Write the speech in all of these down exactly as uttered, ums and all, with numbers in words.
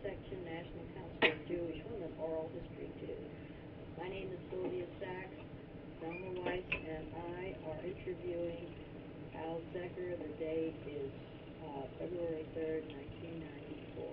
Section, National Council of Jewish Women, Oral History two. My name is Sylvia Sachs. Thelma Weiss and I are interviewing Al Zecker. The date is uh, February third, nineteen ninety-four.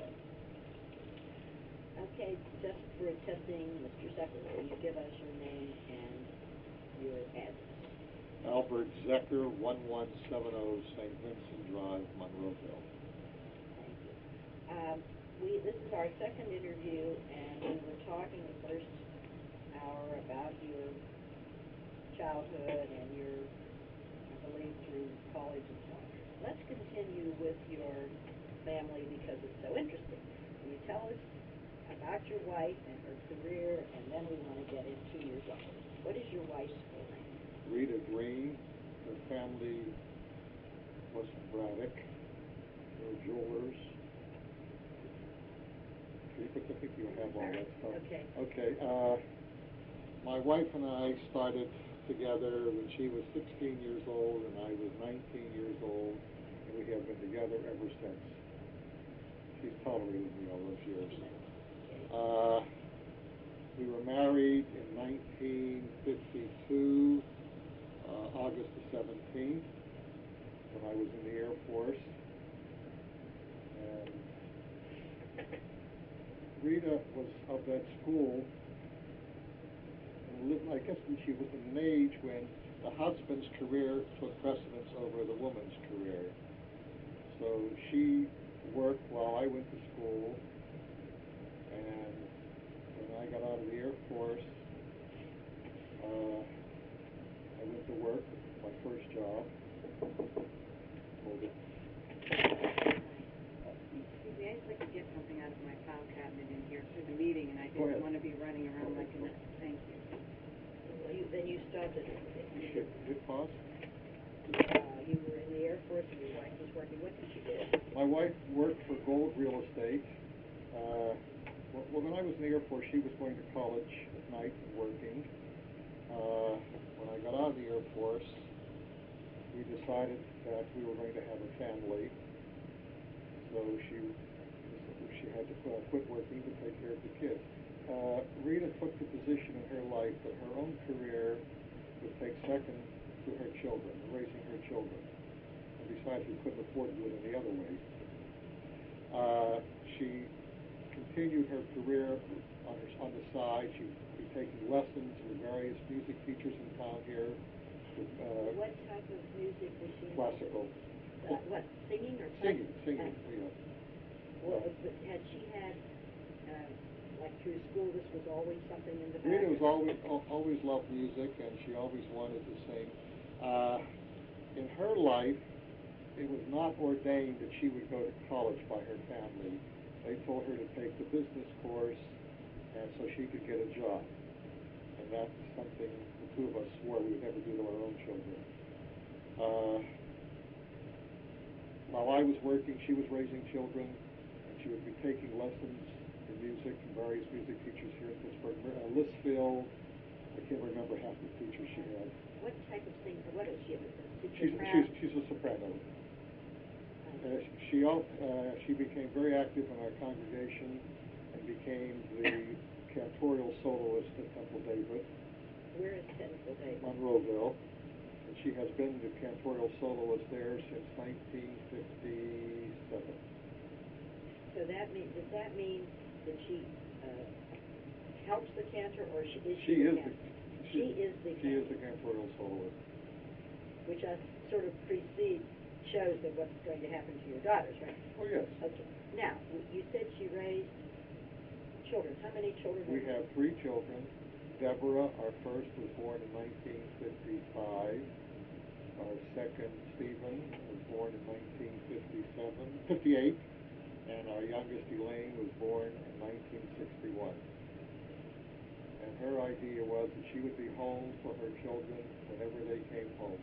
Okay, just for testing, Mister Zecker, will you give us your name and your address? Albert Zecker, one one seven zero Saint Vincent Drive, Monroeville. Thank you. Um, we, this is our second interview, and we were talking the first hour about your childhood and your, I believe, through college and so on. Let's continue with your family because it's so interesting. Can you tell us about your wife and her career, and then we want to get into your daughters. What is your wife's full name? Rita Green. Her family was from Braddock. They were jewelers. I think you have all that stuff. Okay. Okay. Uh, my wife and I started together when she was sixteen years old and I was nineteen years old, and we have been together ever since. She's tolerated me all those years. Uh, we were married in nineteen fifty-two, uh, August the seventeenth, when I was in the Air Force. And Rita was of that school, and lived, I guess when she was in an age when the husband's career took precedence over the woman's career. So she worked while I went to school, and when I got out of the Air Force, uh, I went to work, my first job. Hold it. Excuse me, I'd like to get something out of my file cabinet in here for the meeting, and I Go didn't ahead. want to be running around like a nut. Thank you. Well, you, then you started, You should hit pause. uh, you were in the Air Force and your wife was working. What did she do? My wife worked for Gold Real Estate. Uh, well, when I was in the Air Force, she was going to college at night and working. Uh, when I got out of the Air Force, we decided that we were going to have a family. So she she had to uh, quit working to take care of the kids. Uh, Rita took the position in her life that her own career would take second to her children, raising her children. And besides, we couldn't afford to do it any other way. Uh, she continued her career on, her, on the side. She would be taking lessons with various music teachers in town here. With, uh, What type of music was she? classical. Uh, what, singing or Singing, playing? singing, Uh, yeah. well, but had she had, uh, like through school, this was always something in the back? Rita was always al- always loved music, and she always wanted to sing. Uh, in her life, it was not ordained that she would go to college by her family. They told her to take the business course, and so she could get a job. And that's something the two of us swore we would never do to our own children. Uh, while I was working, she was raising children, and she would be taking lessons in music from various music teachers here in Pittsburgh. Uh, Lisfield, I can't remember half the teachers she had. What type of singer? What is she? She's, she's, she's a soprano. Uh, she al- uh, she became very active in our congregation and became the cantorial soloist at Temple David. Where is Temple David? Monroeville. And she has been the cantorial soloist there since nineteen fifty-seven. So that mean, does that mean that she uh, helps the cantor, or she, is she, She the is cantor? the She is the she is cantor, the cantorial soloist. which I sort of precedes shows of what's going to happen to your daughters, right? Oh yes. Okay. Now, w- you said she raised children. How many children? We have three children. Deborah, our first, was born in nineteen fifty-five. Our second, Stephen, was born in nineteen fifty-seven, fifty-eight. And our youngest, Elaine, was born in nineteen sixty-one. And her idea was that she would be home for her children whenever they came home.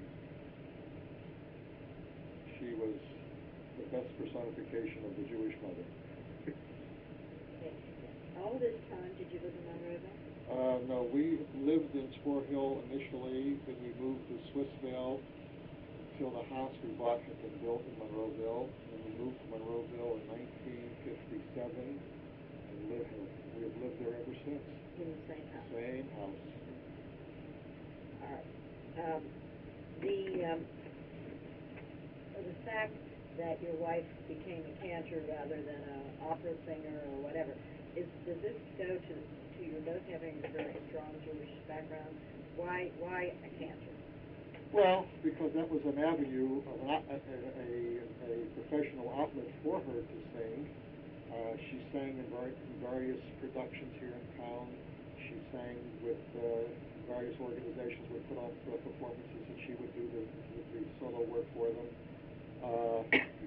She was the best personification of the Jewish mother. Okay. All this time, did you live in Monroeville? Uh, no, we lived in Spore Hill initially, then we moved to Swissville until the house we bought had been built in Monroeville. Then we moved to Monroeville in nineteen fifty-seven, live, we have lived there ever since. In the same house? Same house. All right. Um, the, um, the fact that your wife became a cantor rather than an opera singer or whatever, is, does this go to, to your both having a very strong Jewish background? Why, why a cantor? Well, because that was an avenue of an, a, a, a professional outlet for her to sing. Uh, she sang in, var- in various productions here in town. She sang with uh, various organizations would put on uh, performances, and she would do the, the, the solo work for them. Uh,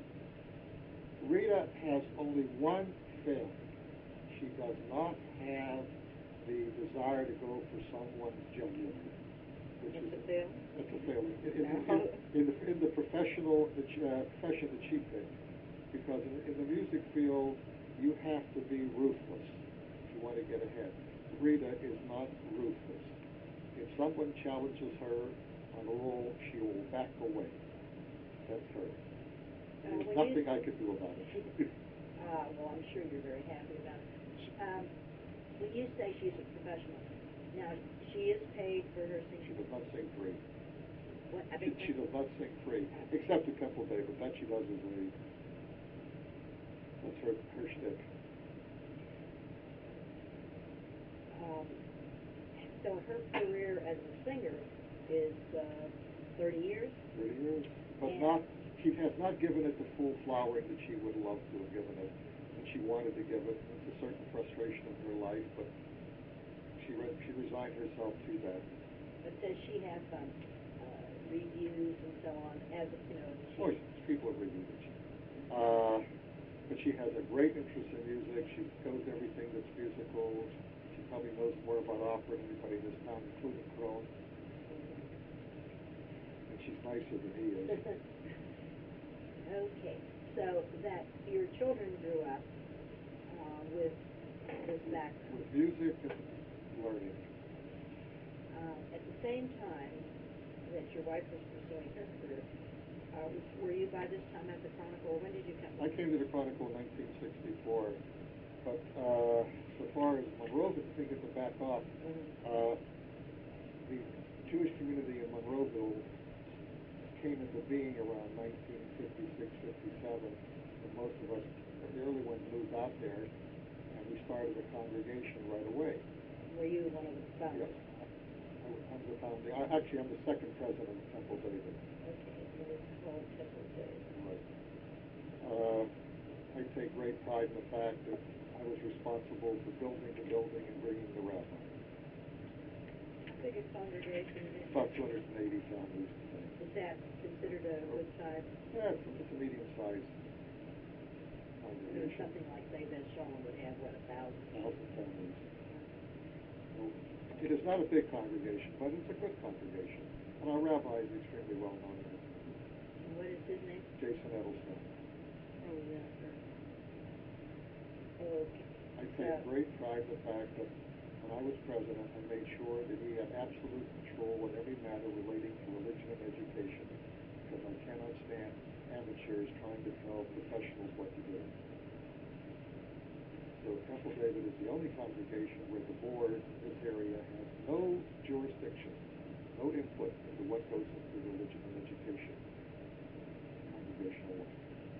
Rita has only one failing. She does not have the desire to go for someone's jugular. Which It's is a fail? It's a failing. In, in, No. in, in, the, in the professional the, uh, profession that she picked, because in, in the music field, you have to be ruthless if you want to get ahead. Rita is not ruthless. If someone challenges her on a role, she will back away. That's her. Uh, There's when nothing you- I could do about it. Uh, well, I'm sure you're very happy about it. Um, when you say she's a professional, now, she is paid for her She singing? does not sing free. What, I She, think she does not sing free, except at Temple Day, but that she does as a, that's her, her shtick. Um, so her career as a singer is, uh, thirty years? thirty years, but And- not, she has not given it the full flowering that she would love to have given it, and she wanted to give it. It's a certain frustration in her life, but she re- she resigned herself to that. But does she have, um, uh, reviews and so on, as, you know, Of course, people have reviewed it. Uh, but she has a great interest in music. She knows everything that's musical. She probably knows more about opera than anybody in this town, including Crone. And she's nicer than he is. Okay, so that your children grew up, uh, with this background. With music and learning. Uh, at the same time that your wife was pursuing her career, uh, were you by this time at the Chronicle, or when did you come? I came to the Chronicle in nineteen sixty-four, but uh, so far as Monroeville, I think to back off, uh, the Jewish community in Monroeville came into being around nineteen fifty-six, fifty-seven, and most of us, the early ones, moved out there, and we started a congregation right away. Were you one of the Yes, founders? I, I'm the founding. I, actually, I'm the second president of Temple David. Okay, you were called Temple Day. Right. Uh, I take great pride in the fact that I was responsible for building the building and bringing the rabbi. Biggest congregation in About two hundred eighty families today. Is that considered a good size? Yeah, it's, it's a medium-sized I mean, congregation. something like, say, Ben Shalom would have, what, a thousand? Thousand families. So, it is not a big congregation, but it's a good congregation. And our rabbi is extremely well known. And what is his name? Jason Edelstein. Oh, yeah, sure. Okay. I take great pride in the fact that when I was president, I made sure that he had absolute control in every matter relating to religion and education, because I cannot stand amateurs trying to tell professionals what to do. So Temple David is the only congregation where the board in this area has no jurisdiction, no input into what goes into religion and education, congregational life.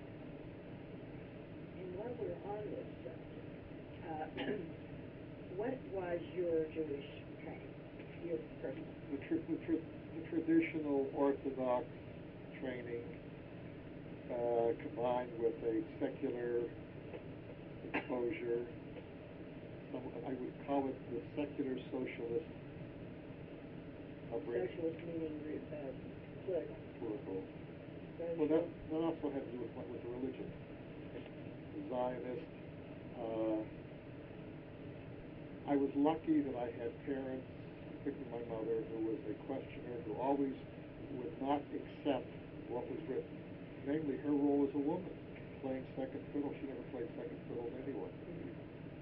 And while we're on this subject, uh, what was your Jewish training, your personal? The, tr- the, tr- the traditional Orthodox training uh, combined with a secular exposure. Some, I would call it the secular socialist upbringing. Socialist meaning, uh, political. Political. Social. Well, that, that also had to do with, what- with the religion. The Zionist. Uh, I was lucky that I had parents, particularly my mother, who was a questioner, who always would not accept what was written. Namely, her role as a woman, playing second fiddle. She never played second fiddle to anyone. Mm-hmm.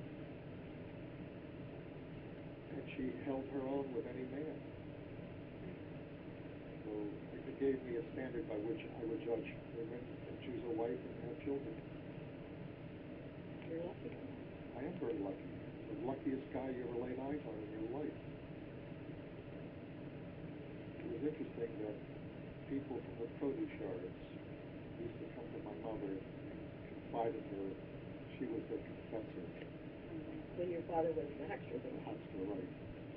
And she held her own with any man. So it gave me a standard by which I would judge women and choose a wife and have children. You're lucky. I am very lucky. The luckiest guy you ever laid eyes on in your life. It was interesting that people from the produce yards used to come to my mother and confide in her. She was their confessor. When your father was the huckster. The huckster, right.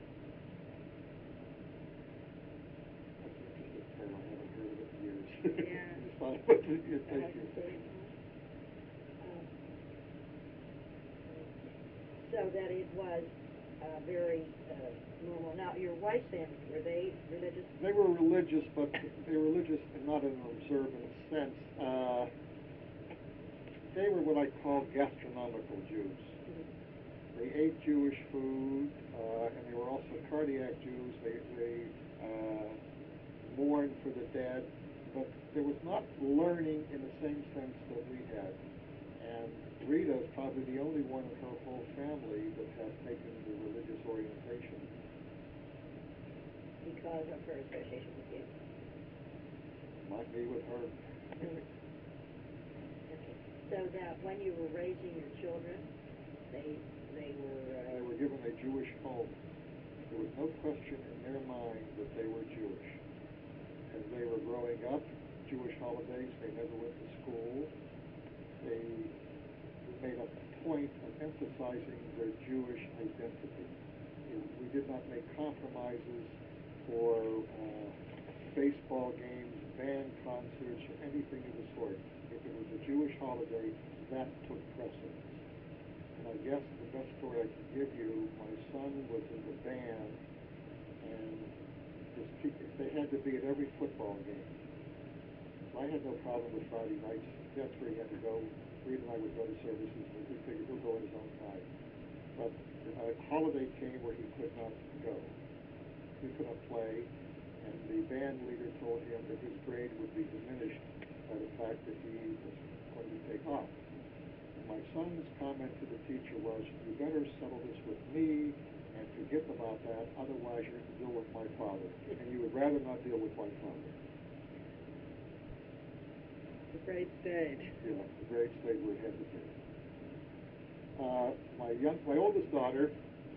That's an interesting term. I haven't heard of it in years. Yeah. I just thought it was, yeah, thank you. Um, So that it was uh, very uh, normal. Now, your wife's family, were they religious? They were religious, but they were religious and not in an observant sense. Uh, they were what I call gastronomical Jews. Mm-hmm. They ate Jewish food, uh, and they were also cardiac Jews. They, they uh, mourned for the dead, but there was not learning in the same sense that we had. And Rita is probably the only one in her whole family that has taken the religious orientation. Because of her association with you. Not me with her. Okay. So that when you were raising your children, they they were. Uh, They were given a Jewish home. There was no question in their mind that they were Jewish. As they were growing up, Jewish holidays, they never went to school. They made a point of emphasizing their Jewish identity. We did not make compromises for uh, baseball games, band concerts, or anything of the sort. If it was a Jewish holiday, that took precedence. And I guess the best story I can give you, my son was in the band, and his te- they had to be at every football game. I had no problem with Friday nights. That's where he had to go. Reed and I would go to services, and we figured he'll go at his own time. But a holiday came where he could not go. He could not play, and the band leader told him that his grade would be diminished by the fact that he was going to take off. And my son's comment to the teacher was, "You better settle this with me and forget about that, otherwise you're going to deal with my father. And you would rather not deal with my father." The grade stayed. Yeah, the grade stayed where it had to be. Uh, my young, my oldest daughter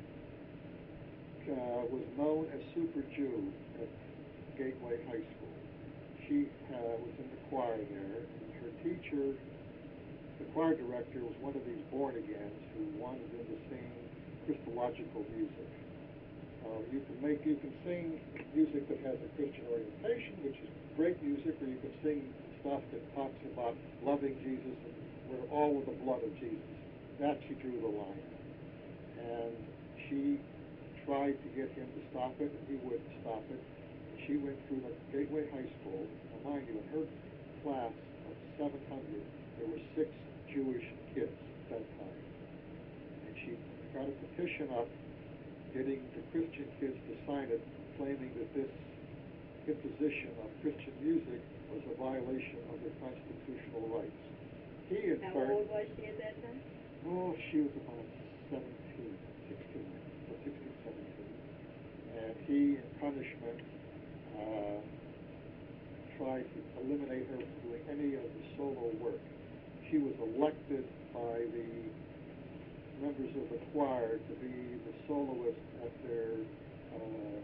uh, was known as Super Jew at Gateway High School. She uh, was in the choir there, and her teacher, the choir director, was one of these born-agains who wanted them to sing Christological music. Uh, you can make, you can sing music that has a Christian orientation, which is great music, or you can sing stuff that talks about loving Jesus and we're all with the blood of Jesus. That she drew the line at. And she tried to get him to stop it, and he wouldn't stop it. And she went through the Gateway High School. Now, mind you, in her class of seven hundred, there were six Jewish kids at that time. And she got a petition up getting the Christian kids to sign it, claiming that this imposition of Christian music was a violation of their constitutional rights. He, in How turn, old was she at that time? oh, she was about seventeen, sixteen, or sixteen, seventeen. And he, in punishment, uh, tried to eliminate her from doing any of the solo work. She was elected by the members of the choir to be the soloist at their uh,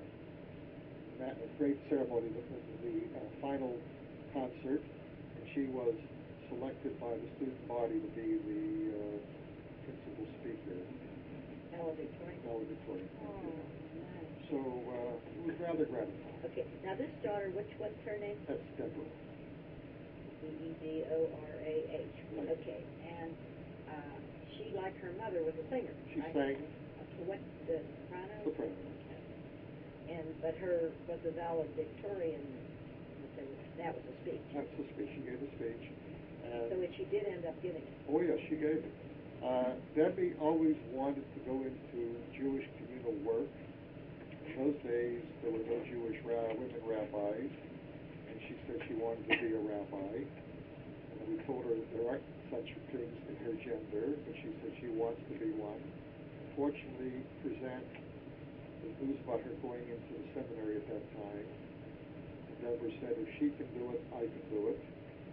great ceremony, the, the uh, final concert, and she was selected by the student body to be the uh, principal speaker. Valedictorian. Valedictorian. Oh, nice. So uh, it was rather gratifying. Okay, now this daughter, which what's her name? That's Deborah. D E D O R A H. Right. Okay, and uh, she, like her mother, was a singer. She right? sang Okay, what, the soprano? soprano. And, but her, was the valedictorian, that was a speech. That's the speech. She gave a speech. And So she did end up getting it. oh, yes, she gave it. Uh, Debbie always wanted to go into Jewish communal work. In those days, there were no Jewish ra- women rabbis, and she said she wanted to be a rabbi. And we told her that there aren't such things in her gender, but she said she wants to be one. Unfortunately, present the news about her going into the seminary at that time. And Deborah said, if she can do it, I can do it. And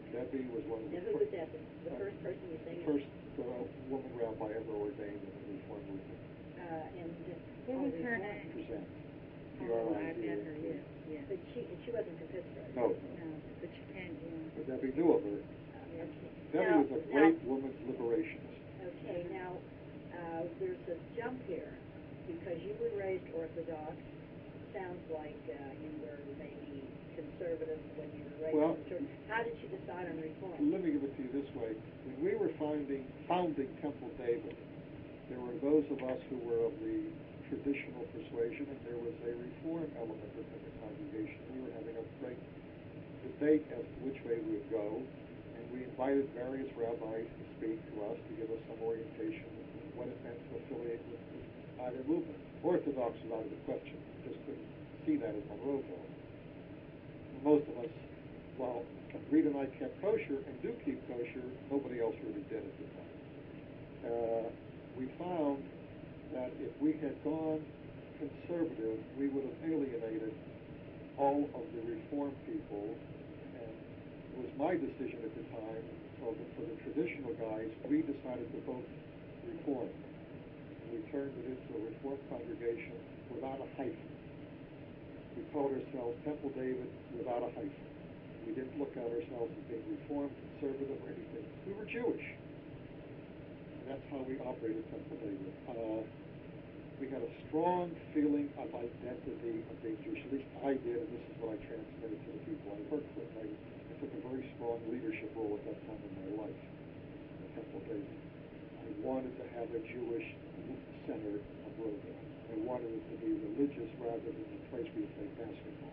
Debbie was one of the Now, who fir- was that, the, the uh, first person you think? first uh, woman rabbi ever ordained in the Reform movement. Uh, and. What oh, was her Reform. name? Present. Oh, I met her, yes, yes. But she, and she wasn't from Pittsburgh. No, No, but you can't, yeah. but Debbie knew of her. Uh, okay. Debbie Now- was a now- great woman's liberationist. Okay, now, uh, there's a jump here, because you were raised Orthodox. Sounds like, uh, you were maybe conservative when you were raised Well- conservative. How did you decide on Reform? Let me give it to you this way. When we were founding, founding Temple David, there were those of us who were of the traditional persuasion, and there was a Reform element within the congregation. We were having a great debate as to which way we would go, and we invited various rabbis to speak to us, to give us some orientation of what it meant to affiliate with either movement. Orthodox was out of the question. We just couldn't see that in Monroeville. Most of us, while Reed and I kept kosher and do keep kosher, nobody else really did at the time. Uh, we found that if we had gone conservative, we would have alienated all of the Reform people, and it was my decision at the time, for the, for the traditional guys, we decided to vote Reform. We turned it into a Reform congregation without a hyphen. We called ourselves Temple David without a hyphen. We didn't look at ourselves as being Reformed, conservative, or anything. We were Jewish. And that's how we operated Temple David. Uh, we had a strong feeling of identity of being Jewish. At least I did, and this is what I transmitted to the people I worked with. I, I took a very strong leadership role at that time in my life at Temple David. I wanted to have a Jewish center of Roseville. I wanted it to be religious rather than a place where you play basketball.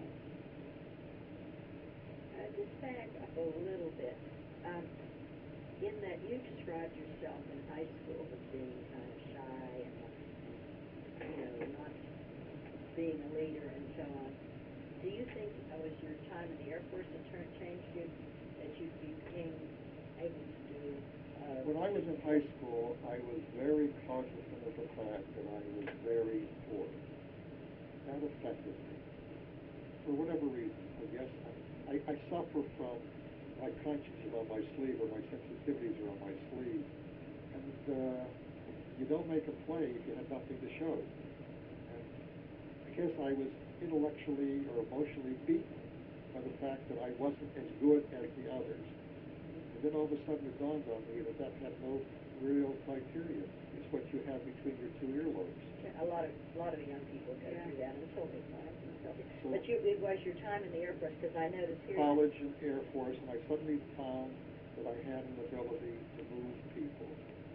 Uh, just back up a little bit. Um, in that you described yourself in high school as being kind of shy and, you know, not being a leader and so on. Do you think it was your time in the Air Force that turned changed you, that you became able to do? Uh, When I was in high school, I was very cognizant of the fact that I was very poor. That affected me. For whatever reason, I guess I, I suffer from my conscience is on my sleeve or my sensitivities are on my sleeve. And uh, you don't make a play if you have nothing to show. And I guess I was intellectually or emotionally beaten by the fact that I wasn't as good as the others. And then all of a sudden it dawned on me that that had no real criteria. It's what you have between your two earlobes. A lot of a lot of young people go Yeah. through that, and it's totally fine. It's healthy. So- But you, it was your time in the Air Force, because I noticed here. College and Air Force, and I suddenly found that I had an ability to move people.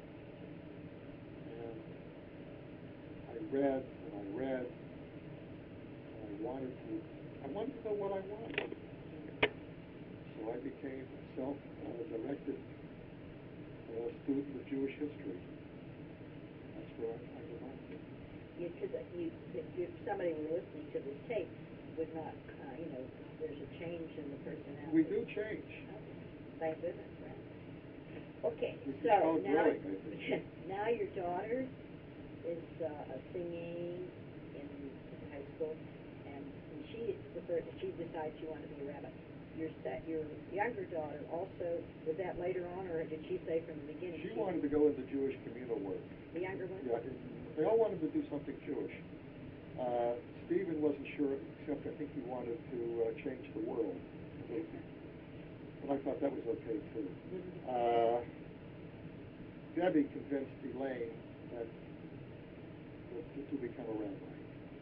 And I read and I read, and I wanted to, I wanted to know what I wanted. So I became a self-directed uh, student of Jewish history. That's where I kind of went. Because you, if, if somebody were listening to this tape, would not, uh, you know, there's a change in the personality. We do change. Okay. Thank goodness, right? Okay, We can so call it now, growing, I think. now your daughter is uh, singing in high school, and, and she preferred, she decided she wanted to be a rabbi. Your set, your younger daughter also, was that later on, or did she say from the beginning? She wanted to go into Jewish communal work. The younger one? Yeah, and they all wanted to do something Jewish. Uh, Stephen wasn't sure, except I think he wanted to uh, change the world. But I thought that was okay too. Uh, Debbie convinced Elaine that to, to become a rabbi.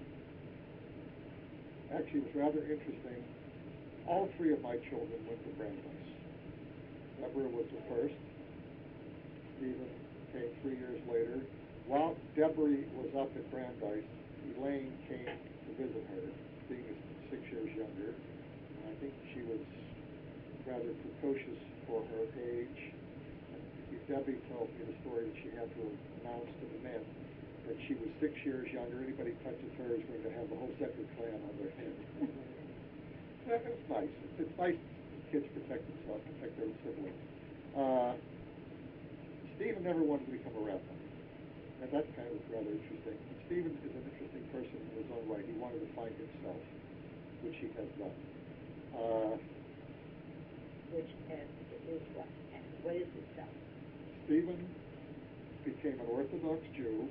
Actually, it was rather interesting. All three of my children went to Brandeis. Deborah was the first. Stephen came three years later. While Deborah was up at Brandeis, Elaine came to visit her, being six years younger. And I think she was rather precocious for her age. And Debbie tells me the story that she had to announce to the men that she was six years younger. Anybody touches her is going to have the whole Zecker clan on their head. That was nice. It's nice kids protect themselves, protect their own siblings. Uh, Stephen never wanted to become a rabbi. And that kind of was rather interesting. And Stephen is an interesting person in his own right. He wanted to find himself, which he has done. Uh, which and is what? And what is it, so? Stephen became an Orthodox Jew.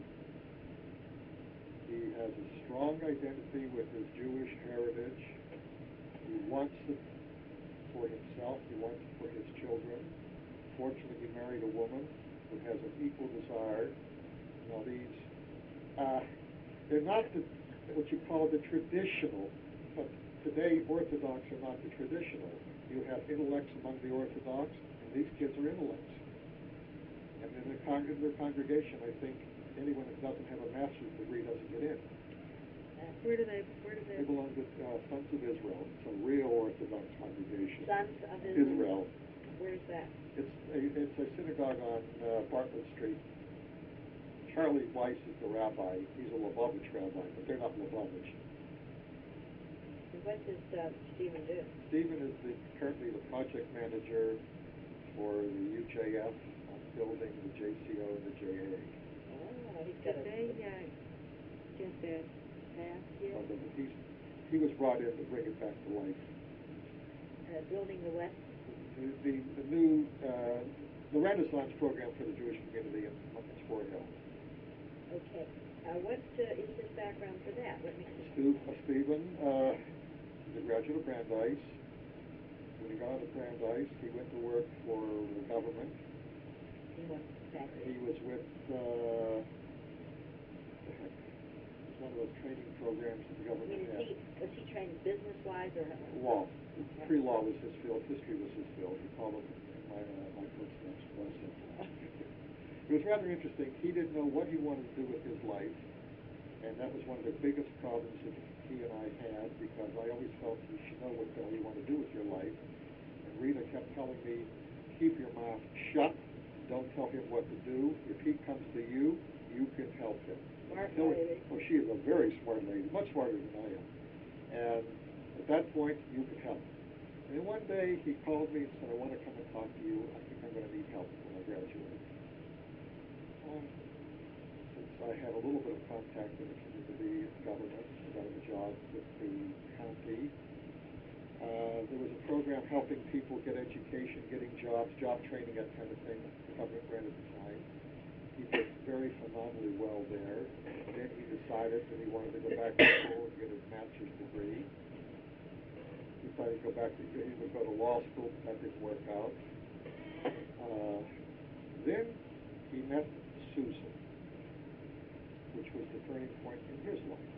He has a strong identity with his Jewish heritage. He wants it for himself. He wants it for his children. Fortunately, he married a woman who has an equal desire. Now, these, uh, they're not the, what you call the traditional, but today Orthodox are not the traditional. You have intellects among the Orthodox, and these kids are intellects. And in, the con- in their congregation, I think anyone that doesn't have a master's degree doesn't get in. Where do they, where do They they? belong to uh, Sons of Israel. It's a real Orthodox congregation. Sons of Israel. Israel. Where's that? It's a, it's a synagogue on uh, Bartlett Street. Charlie Weiss is the rabbi. He's a Lubavitch rabbi, but they're not Lubavitch. And what does uh, Stephen do? Stephen is the, currently the project manager for the U J F on building the J C O and the J A. Oh, he's got Did a... they, uh, get that passed yet? So the, he's, he was brought in to bring it back to life. Uh, building the West. The, the, the new, uh, the Renaissance program for the Jewish community in Sport Hill. Okay. Uh, what uh, is his background for that? Let me see. Stu, uh, Stephen, uh, he's a graduate of Brandeis. When he got out of Brandeis, he went to work for the government. In what He factory? was with, uh, the heck, it was one of those training programs that the I government mean, is had. he, was he trained business-wise or? Law. Pre-law was his field. History was his field. He followed in my, uh, my footsteps. Was it? It was rather interesting. He didn't know what he wanted to do with his life, and that was one of the biggest problems that he and I had, because I always felt you should know what the hell you want to do with your life. And Rita kept telling me, keep your mouth shut. Don't tell him what to do. If he comes to you, you can help him. Smart So, lady. oh, she is a very smart lady, much smarter than I am. And at that point, you could help. And then one day, he called me and said, I want to come and talk to you. I think I'm going to need help when I graduate. Um, since I have a little bit of contact with the community government, I got him a job with the county. Uh, there was a program helping people get education, getting jobs, job training, that kind of thing. The government ran at the time. He did very phenomenally well there. Then he decided that he wanted to go back to school and get his master's degree. He thought he'd go back to, he would go to law school, but that didn't work out. Uh, then he met Susan, which was the turning point in his life.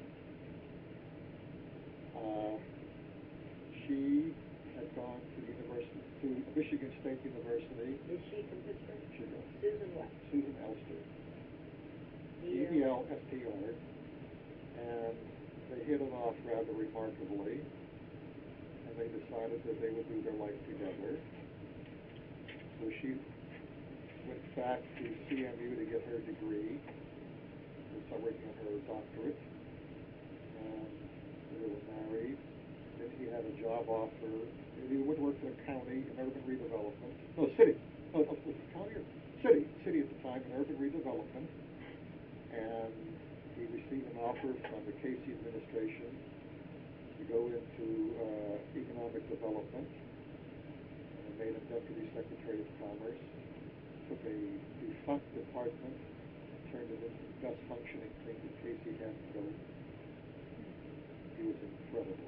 Uh, she had gone to the university, to Michigan State University. Is she from Pittsburgh? She was. Susan what? Susan Elster. E E L S T R. And they hit it off rather remarkably. And they decided that they would do their life together. So she went back to C M U to get her degree, and start working on her doctorate. And they were married. Then he had a job offer. He went to work for the county in urban redevelopment. No, city. No, was it county or city? City at the time in urban redevelopment. And he received an offer from the Casey administration to go into uh, economic development. And they made him Deputy Secretary of Commerce. Took a defunct department and turned it into the best functioning thing that Casey had to go. He was incredible.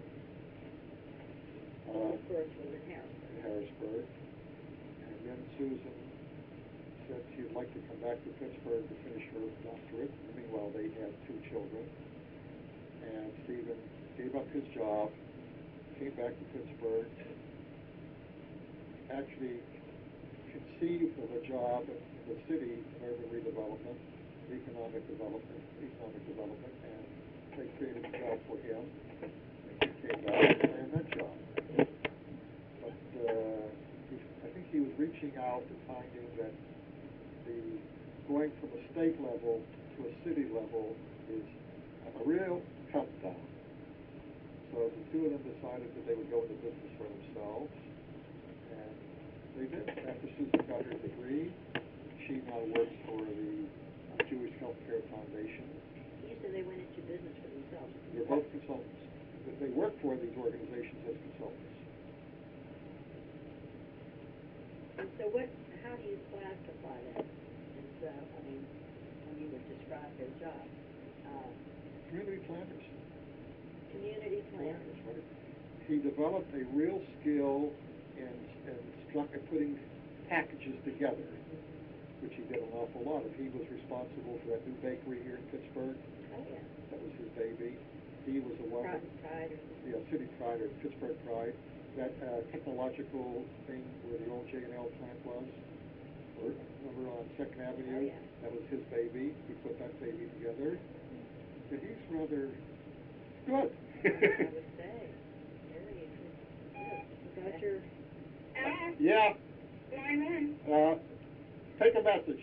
Uh, Of course, was in Harrisburg. in Harrisburg. And then Susan said she'd like to come back to Pittsburgh to finish her doctorate. And meanwhile, they had two children. And Stephen gave up his job, came back to Pittsburgh, actually conceived of a job in the city in urban redevelopment, economic development, economic development, and they created a job for him. And he came back and ran that job. But uh, he, I think he was reaching out and finding that the going from a state level to a city level is a real cut down. So the two of them decided that they would go into business for themselves, and they did. After Susan got her degree, she now works for the Jewish Healthcare Foundation. You said they went into business for themselves. They're both consultants. They work for these organizations as consultants. And so what, how do you classify that? It's, uh, I mean, when you would describe their job? Uh, Community planners. community planners. Right. He developed a real skill in, in, stru- in putting packages together, which he did an awful lot of. He was responsible for that new bakery here in Pittsburgh. Oh, yeah. That was his baby. He was the one. Pride, Pride or Yeah, City Pride or Pittsburgh Pride. That uh, technological thing where the old J and L plant was, or over on Second Avenue. Oh, yeah. That was his baby. He put that baby together. But he's rather good. I would say. Very good. About your, Yeah. Uh, take a message.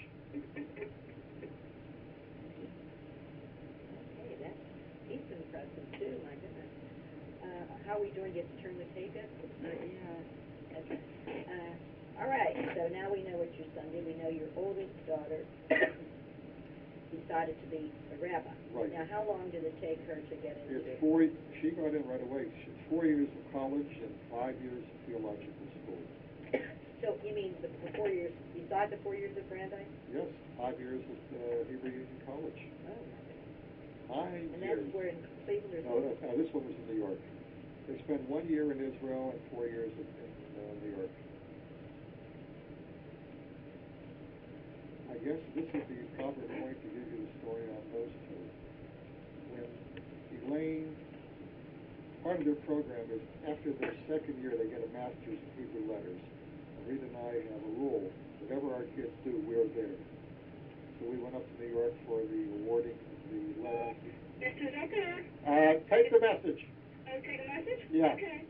okay, that's, he's impressive too, my goodness. Uh, how are we doing? Get to turn the tape up? Uh, yeah. Okay. Uh, all right, so now we know what your son did. We know your oldest daughter decided to be a rabbi. Right. Now, how long did it take her to get into It's four. She got in right away. She, four years of college and five years of theological school. So, you mean the, the four years, beside the four years of Brandeis? Yes, five years at uh, Hebrew Union College. Oh, my goodness. Five And years. that's where in Cleveland or No, no, no, this one was in New York. They spent one year in Israel and four years in, in uh, New York. I guess this is the proper point to give you the story on those two. When Elaine, part of their program is after their second year they get a master's in Hebrew letters. And Rita and I have a rule: whatever our kids do, we're there. So we went up to New York for the awarding of the letter. Mister Zucker. Uh, take the message. Oh, take a message? Yeah. Okay.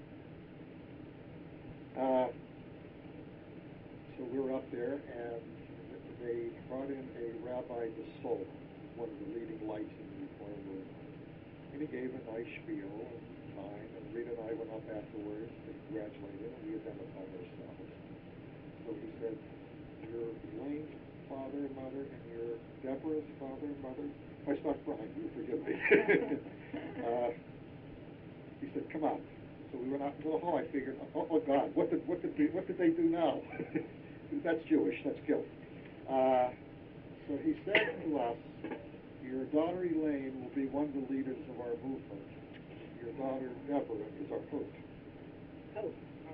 Uh, so we were up there, and they brought in a Rabbi Dasol, one of the leading lights in the reform movement. And he gave a nice spiel and time, and Rita and I went up afterwards to congratulate him, and we identified ourselves. So he said, "You're Elaine's father and mother, and you're Deborah's father and mother." I stopped crying, you forgive me. uh, he said, "Come on." So we went out into the hall. I figured, oh, oh God, what did what did they, what did they do now? That's Jewish. That's guilt. Uh, so he said to us, "Your daughter Elaine will be one of the leaders of our movement. Your daughter Deborah is our hope." Oh.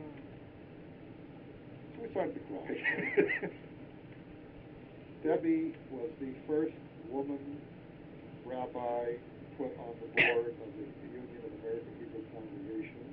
So we started to cry. Debbie was the first woman rabbi put on the board of the Union of American Hebrew Congregations.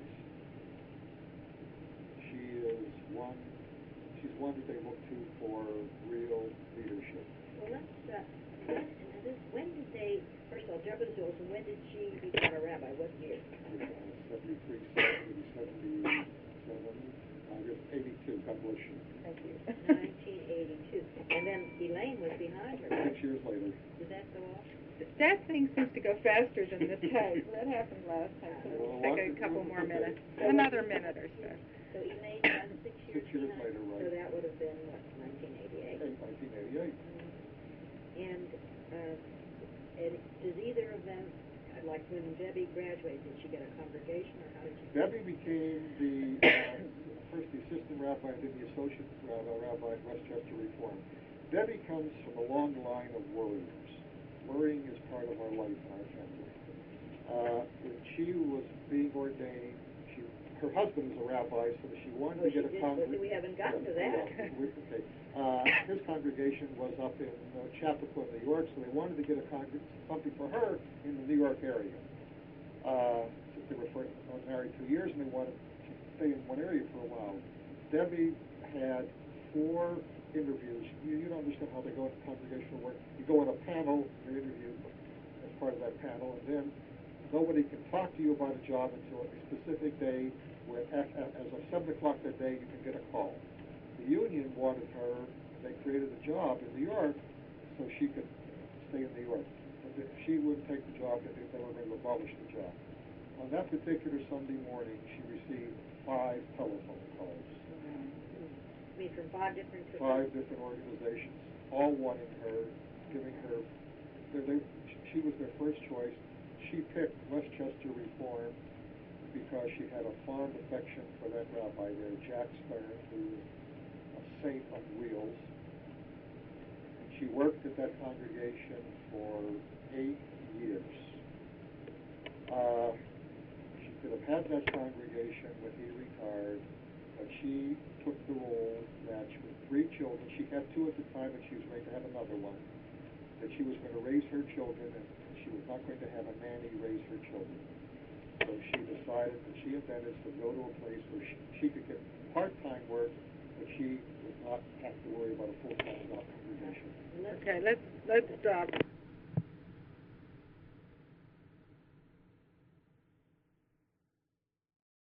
She is one. She's one that they look to for real leadership. Well, let's, uh, when, and this, when did they, first of all, Deborah Zulz, and when did she become a rabbi? What year? seventy-three, seventy, seventy-seven, August eighty-two, God bless you. Thank you. nineteen eighty-two. And then Elaine was behind her. Six years later. Did that go off? That thing seems to go faster than the tape. That happened last time, so Well, we'll what- take a couple more okay. minutes. So Another what- minute or so. So Elaine was six years Six years behind. later, right. So that would have been, what, nineteen eighty-eight? nineteen eighty-eight. And, uh, and does either of them, uh, like when Debbie graduated, did she get a congregation, or how did she? Debbie became the uh, first the assistant rabbi and then the associate rabbi, rabbi at Westchester Reform. Debbie comes from a long line of worriers. Worrying is part of our life in our family. Uh, when she was being ordained, she, her husband was a rabbi, so she wanted Oh, to get she a did. Well, see, congregation. we haven't gotten to that. Okay. Uh, his congregation was up in uh, Chappaqua, New York, so they wanted to get a congregation, something for her in the New York area. Uh, since they were for, uh, married two years and they wanted to stay in one area for a while. Debbie had four interviews. You, you don't understand how they go into congregational work. You go on a panel, you're interviewed as part of that panel, and then nobody can talk to you about a job until a specific day, where as, as of seven o'clock that day, you can get a call. The union wanted her, they created a job in New York so she could stay in New York. But if she wouldn't take the job, they, they were going to abolish the job. On that particular Sunday morning, she received five telephone calls. I mean, from five different. Five different organizations, all wanting her, giving her, they, they, she was their first choice. She picked Westchester Reform because she had a fond affection for that rabbi there, Jack Stern, who was a Saint on Wheels. And she worked at that congregation for eight years. Uh, she could have had that congregation when he retired, but she took the role that she, with three children, she had two at the time, and she was going to have another one, that she was going to raise her children, and she was not going to have a nanny raise her children. So she decided that she intended to go to a place where she, she could get part-time work, but she would not have to worry about a full-time job congregation. Let's- Okay, let's, let's stop.